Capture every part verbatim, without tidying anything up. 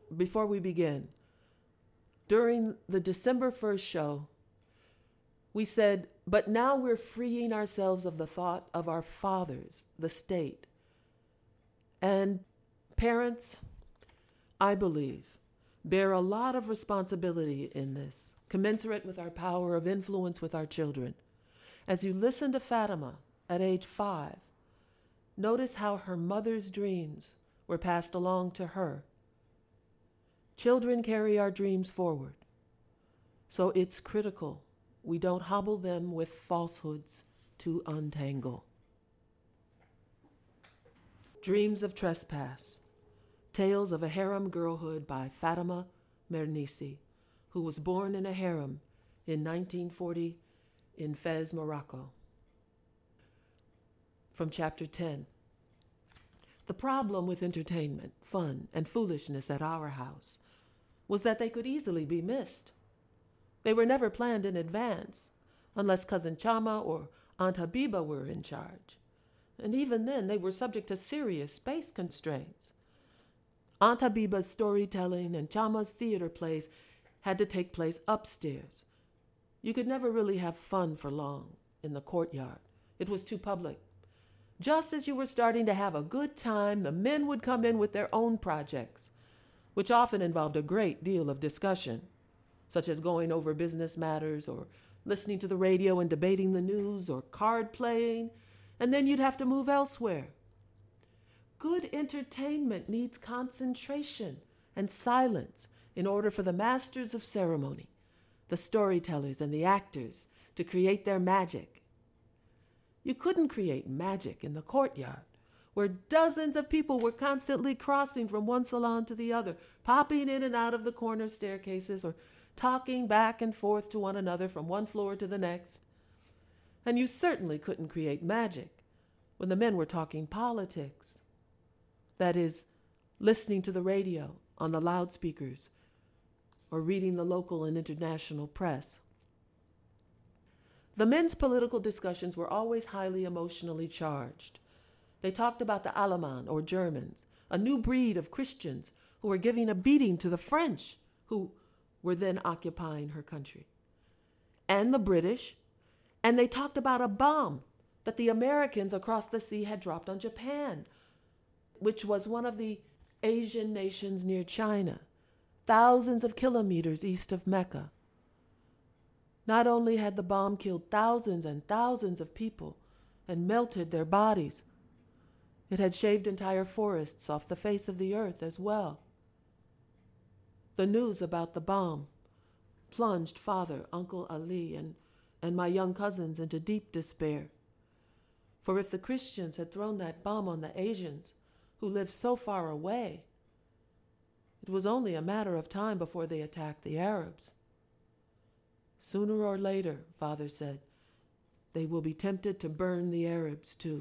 before we begin, during the December first show, we said, but now we're freeing ourselves of the thought of our fathers, the state. And parents, I believe, bear a lot of responsibility in this, commensurate with our power of influence with our children. As you listen to Fatima at age five, notice how her mother's dreams were passed along to her. Children carry our dreams forward, so it's critical we don't hobble them with falsehoods to untangle. Dreams of Trespass, Tales of a Harem Girlhood by Fatima Mernissi, who was born in a harem in nineteen forty in Fez, Morocco. From chapter ten. The problem with entertainment, fun, and foolishness at our house was that they could easily be missed. They were never planned in advance, unless Cousin Chama or Aunt Habiba were in charge. And even then, they were subject to serious space constraints. Aunt Habiba's storytelling and Chama's theater plays had to take place upstairs. You could never really have fun for long in the courtyard. It was too public. Just as you were starting to have a good time, the men would come in with their own projects, which often involved a great deal of discussion, such as going over business matters or listening to the radio and debating the news or card playing, and then you'd have to move elsewhere. Good entertainment needs concentration and silence in order for the masters of ceremony, the storytellers and the actors, to create their magic. You couldn't create magic in the courtyard, where dozens of people were constantly crossing from one salon to the other, popping in and out of the corner staircases or talking back and forth to one another from one floor to the next. And you certainly couldn't create magic when the men were talking politics. That is, listening to the radio on the loudspeakers or reading the local and international press. The men's political discussions were always highly emotionally charged. They talked about the Alaman, or Germans, a new breed of Christians who were giving a beating to the French, who were then occupying her country, and the British, and they talked about a bomb that the Americans across the sea had dropped on Japan, which was one of the Asian nations near China, thousands of kilometers east of Mecca. Not only had the bomb killed thousands and thousands of people and melted their bodies, it had shaved entire forests off the face of the earth as well. The news about the bomb plunged Father, Uncle Ali, and, and my young cousins into deep despair. For if the Christians had thrown that bomb on the Asians, who lived so far away, it was only a matter of time before they attacked the Arabs. Sooner or later, Father said, they will be tempted to burn the Arabs too.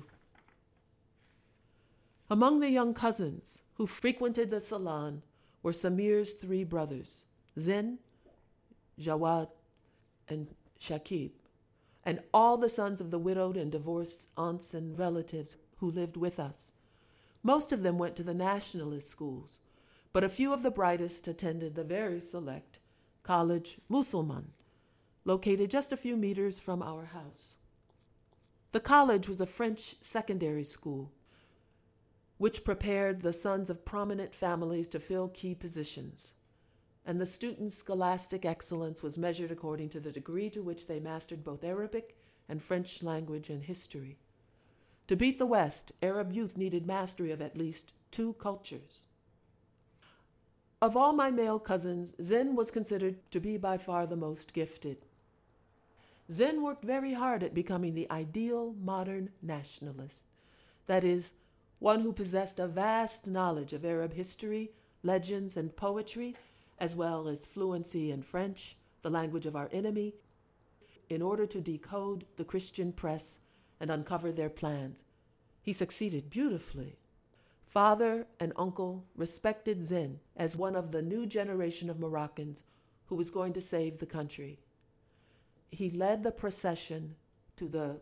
Among the young cousins who frequented the salon were Samir's three brothers, Zen, Jawad, and Shakib, and all the sons of the widowed and divorced aunts and relatives who lived with us. Most of them went to the nationalist schools, but a few of the brightest attended the very select College Musulman, located just a few meters from our house. The college was a French secondary school, which prepared the sons of prominent families to fill key positions, and the students' scholastic excellence was measured according to the degree to which they mastered both Arabic and French language and history. To beat the West, Arab youth needed mastery of at least two cultures. Of all my male cousins, Zen was considered to be by far the most gifted. Zen worked very hard at becoming the ideal modern nationalist, that is, one who possessed a vast knowledge of Arab history, legends, and poetry, as well as fluency in French, the language of our enemy, in order to decode the Christian press and uncover their plans. He succeeded beautifully. Father and uncle respected Zen as one of the new generation of Moroccans who was going to save the country. He led the procession to the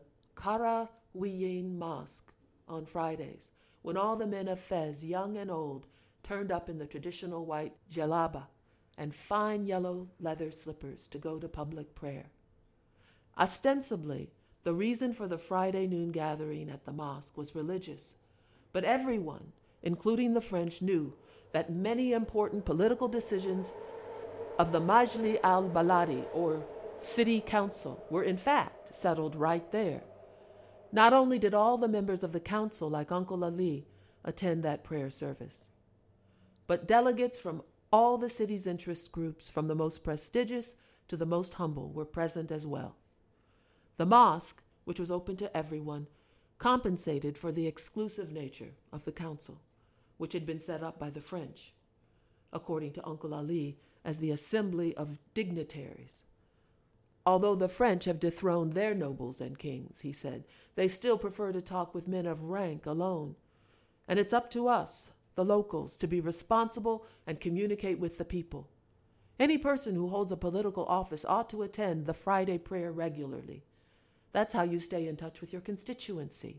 Karawiyin Mosque on Fridays, when all the men of Fez, young and old, turned up in the traditional white djellaba and fine yellow leather slippers to go to public prayer. Ostensibly, the reason for the Friday noon gathering at the mosque was religious, but everyone, including the French, knew that many important political decisions of the Majlis al-Baladi, or city council, were in fact settled right there. Not only did all the members of the council, like Uncle Ali, attend that prayer service, but delegates from all the city's interest groups, from the most prestigious to the most humble, were present as well. The mosque, which was open to everyone, compensated for the exclusive nature of the council, which had been set up by the French, according to Uncle Ali, as the assembly of dignitaries. Although the French have dethroned their nobles and kings, he said, they still prefer to talk with men of rank alone. And it's up to us, the locals, to be responsible and communicate with the people. Any person who holds a political office ought to attend the Friday prayer regularly. That's how you stay in touch with your constituency.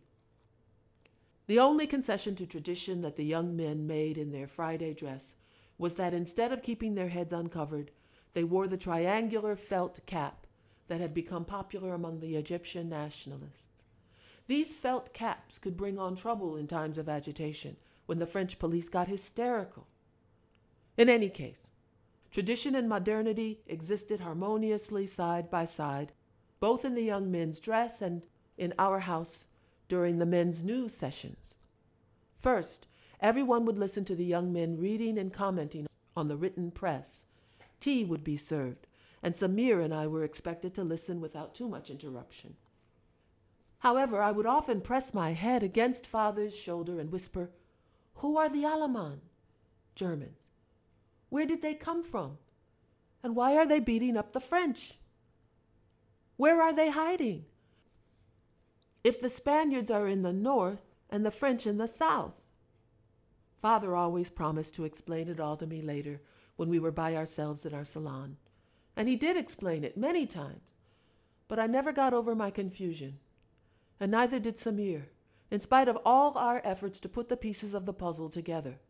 The only concession to tradition that the young men made in their Friday dress was that instead of keeping their heads uncovered, they wore the triangular felt cap that had become popular among the Egyptian nationalists. These felt caps could bring on trouble in times of agitation, when the French police got hysterical. In any case, tradition and modernity existed harmoniously side by side, both in the young men's dress and in our house during the men's news sessions. First, everyone would listen to the young men reading and commenting on the written press. Tea would be served, and Samir and I were expected to listen without too much interruption. However, I would often press my head against Father's shoulder and whisper, "Who are the Alaman?" Germans. Where did they come from? And why are they beating up the French? Where are they hiding? If the Spaniards are in the north and the French in the south. Father always promised to explain it all to me later when we were by ourselves in our salon. And he did explain it many times. But I never got over my confusion. And neither did Samir, in spite of all our efforts to put the pieces of the puzzle together.